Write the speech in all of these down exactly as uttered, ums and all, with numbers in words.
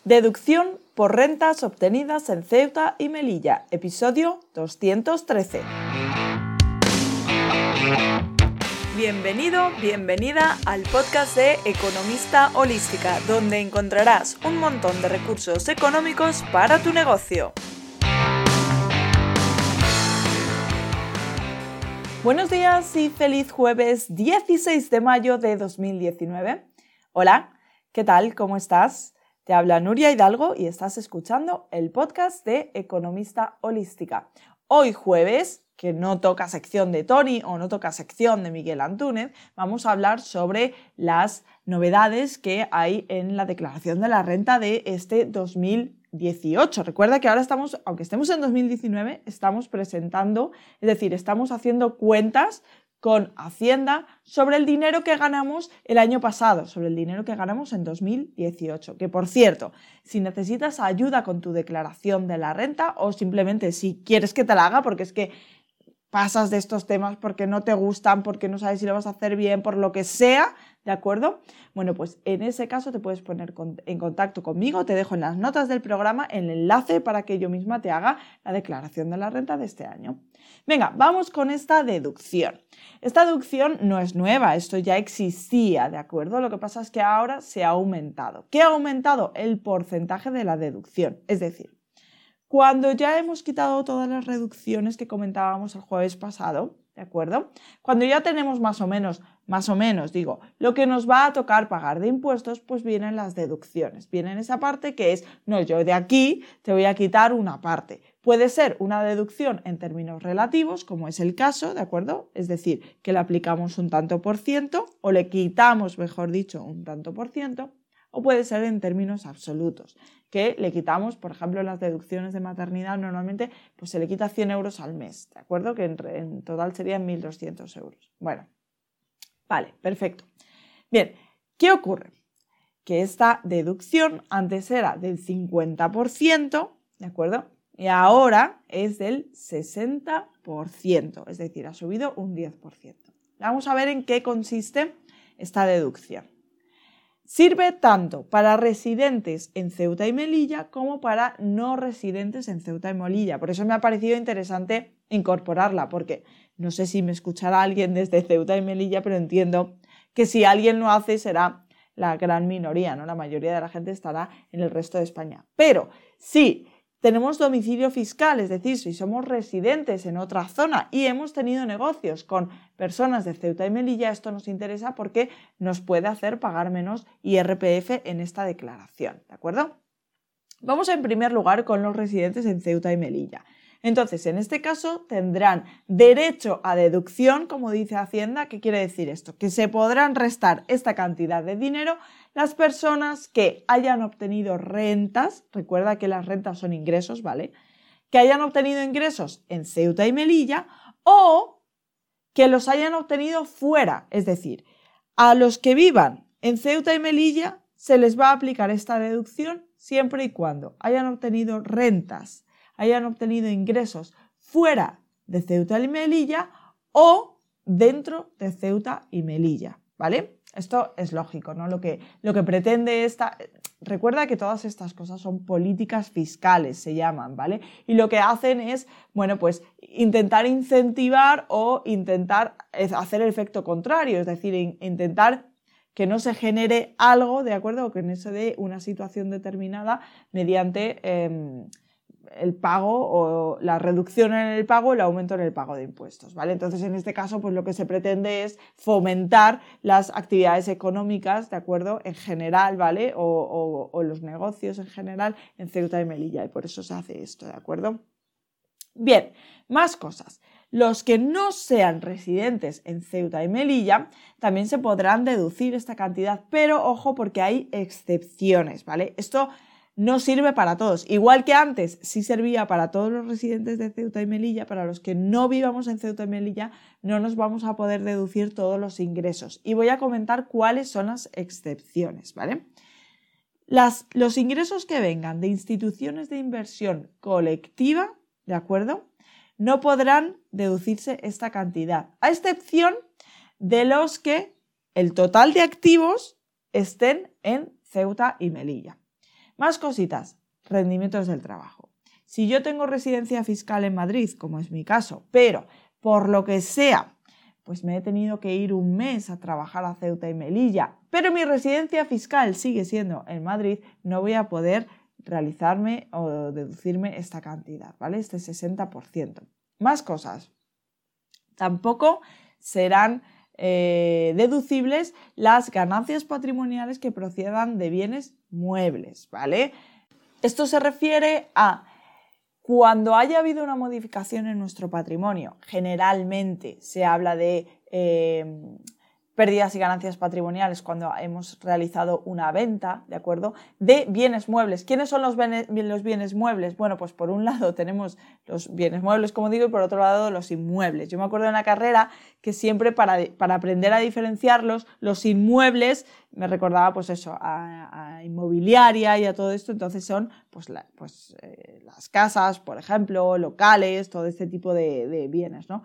Deducción por rentas obtenidas en Ceuta y Melilla, episodio doscientos trece. Bienvenido, bienvenida al podcast de Economista Holística, donde encontrarás un montón de recursos económicos para tu negocio. Buenos días y feliz jueves dieciséis de mayo de dos mil diecinueve. Hola, ¿qué tal? ¿Cómo estás? Te habla Nuria Hidalgo y estás escuchando el podcast de Economista Holística. Hoy jueves, que no toca sección de Tony o no toca sección de Miguel Antúnez, vamos a hablar sobre las novedades que hay en la declaración de la renta de este dos mil dieciocho. Recuerda que ahora estamos, aunque estemos en dos mil diecinueve, estamos presentando, es decir, estamos haciendo cuentas con Hacienda sobre el dinero que ganamos el año pasado, sobre el dinero que ganamos en dos mil dieciocho. Que, por cierto, si necesitas ayuda con tu declaración de la renta o simplemente si quieres que te la haga, porque es que pasas de estos temas porque no te gustan, porque no sabes si lo vas a hacer bien, por lo que sea, ¿de acuerdo? Bueno, pues en ese caso te puedes poner en contacto conmigo, te dejo en las notas del programa el enlace para que yo misma te haga la declaración de la renta de este año. Venga, vamos con esta deducción. Esta deducción no es nueva, esto ya existía, ¿de acuerdo? Lo que pasa es que ahora se ha aumentado. ¿Qué ha aumentado? El porcentaje de la deducción, es decir, cuando ya hemos quitado todas las reducciones que comentábamos el jueves pasado, ¿de acuerdo? Cuando ya tenemos más o menos, más o menos, digo, lo que nos va a tocar pagar de impuestos, pues vienen las deducciones. Viene esa parte que es, no, yo de aquí te voy a quitar una parte. Puede ser una deducción en términos relativos, como es el caso, ¿de acuerdo? Es decir, que le aplicamos un tanto por ciento o le quitamos, mejor dicho, un tanto por ciento. O puede ser en términos absolutos, que le quitamos, por ejemplo, las deducciones de maternidad, normalmente pues se le quita cien euros al mes, ¿de acuerdo? Que en, en total serían mil doscientos euros. Bueno, vale, perfecto. Bien, ¿qué ocurre? Que esta deducción antes era del cincuenta por ciento, ¿de acuerdo? Y ahora es del sesenta por ciento, es decir, ha subido un diez por ciento. Vamos a ver en qué consiste esta deducción. Sirve tanto para residentes en Ceuta y Melilla como para no residentes en Ceuta y Melilla. Por eso me ha parecido interesante incorporarla, porque no sé si me escuchará alguien desde Ceuta y Melilla, pero entiendo que si alguien lo hace será la gran minoría, ¿no? La mayoría de la gente estará en el resto de España. Pero si tenemos domicilio fiscal, es decir, si somos residentes en otra zona y hemos tenido negocios con personas de Ceuta y Melilla, esto nos interesa porque nos puede hacer pagar menos I R P F en esta declaración, ¿de acuerdo? Vamos en primer lugar con los residentes en Ceuta y Melilla. Entonces, en este caso tendrán derecho a deducción, como dice Hacienda. ¿Qué quiere decir esto? Que se podrán restar esta cantidad de dinero las personas que hayan obtenido rentas, recuerda que las rentas son ingresos, ¿vale? Que hayan obtenido ingresos en Ceuta y Melilla o que los hayan obtenido fuera, es decir, a los que vivan en Ceuta y Melilla se les va a aplicar esta deducción siempre y cuando hayan obtenido rentas, hayan obtenido ingresos fuera de Ceuta y Melilla o dentro de Ceuta y Melilla, ¿vale? Esto es lógico, ¿no? Lo que, lo que pretende esta... Recuerda que todas estas cosas son políticas fiscales, se llaman, ¿vale? Y lo que hacen es, bueno, pues intentar incentivar o intentar hacer el efecto contrario, es decir, in, intentar que no se genere algo, ¿de acuerdo? O que no se dé una situación determinada mediante eh, el pago o la reducción en el pago, el aumento en el pago de impuestos, ¿vale? Entonces, en este caso, pues lo que se pretende es fomentar las actividades económicas, ¿de acuerdo? En general, ¿vale? O, o, o los negocios en general en Ceuta y Melilla, y por eso se hace esto, ¿de acuerdo? Bien, más cosas. Los que no sean residentes en Ceuta y Melilla también se podrán deducir esta cantidad, pero ojo porque hay excepciones, ¿vale? Esto no sirve para todos. Igual que antes sí servía para todos los residentes de Ceuta y Melilla, para los que no vivamos en Ceuta y Melilla no nos vamos a poder deducir todos los ingresos. Y voy a comentar cuáles son las excepciones, ¿vale? Las, los ingresos que vengan de instituciones de inversión colectiva, ¿de acuerdo?, no podrán deducirse esta cantidad, a excepción de los que el total de activos estén en Ceuta y Melilla. Más cositas, rendimientos del trabajo. Si yo tengo residencia fiscal en Madrid, como es mi caso, pero por lo que sea, pues me he tenido que ir un mes a trabajar a Ceuta y Melilla, pero mi residencia fiscal sigue siendo en Madrid, no voy a poder realizarme o deducirme esta cantidad, ¿vale? Este sesenta por ciento. Más cosas. Tampoco serán eh, deducibles las ganancias patrimoniales que procedan de bienes muebles, ¿vale? Esto se refiere a cuando haya habido una modificación en nuestro patrimonio. Generalmente se habla de eh, pérdidas y ganancias patrimoniales cuando hemos realizado una venta, ¿de acuerdo? De bienes muebles. ¿Quiénes son los bienes, los bienes muebles? Bueno, pues por un lado tenemos los bienes muebles, como digo, y por otro lado los inmuebles. Yo me acuerdo en la carrera que siempre para, para aprender a diferenciarlos, los inmuebles, me recordaba pues eso, a, a inmobiliaria y a todo esto, entonces son pues, la, pues eh, las casas, por ejemplo, locales, todo este tipo de, de bienes, ¿no?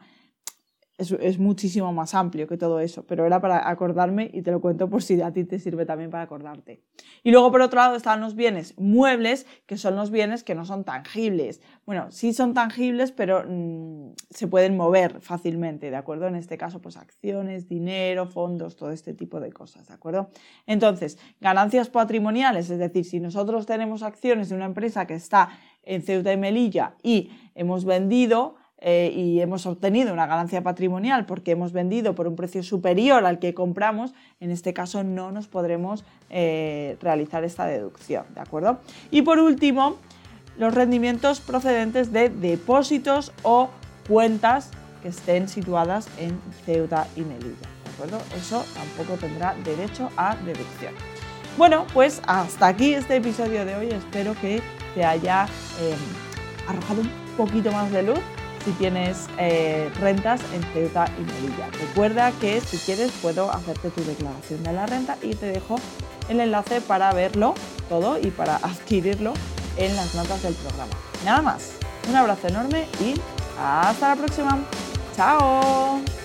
Es, es muchísimo más amplio que todo eso, pero era para acordarme y te lo cuento por si a ti te sirve también para acordarte. Y luego por otro lado están los bienes muebles, que son los bienes que no son tangibles. Bueno, sí son tangibles, pero mmm, se pueden mover fácilmente, ¿de acuerdo? En este caso, pues acciones, dinero, fondos, todo este tipo de cosas, ¿de acuerdo? Entonces, ganancias patrimoniales, es decir, si nosotros tenemos acciones de una empresa que está en Ceuta y Melilla y hemos vendido, Eh, y hemos obtenido una ganancia patrimonial porque hemos vendido por un precio superior al que compramos, en este caso no nos podremos eh, realizar esta deducción, ¿de acuerdo? Y por último, los rendimientos procedentes de depósitos o cuentas que estén situadas en Ceuta y Melilla, ¿de acuerdo? Eso tampoco tendrá derecho a deducción. Bueno, pues hasta aquí este episodio de hoy. Espero que te haya eh, arrojado un poquito más de luz si tienes eh, rentas en Ceuta y Melilla. Recuerda que si quieres puedo hacerte tu declaración de la renta y te dejo el enlace para verlo todo y para adquirirlo en las notas del programa. Nada más, un abrazo enorme y hasta la próxima. ¡Chao!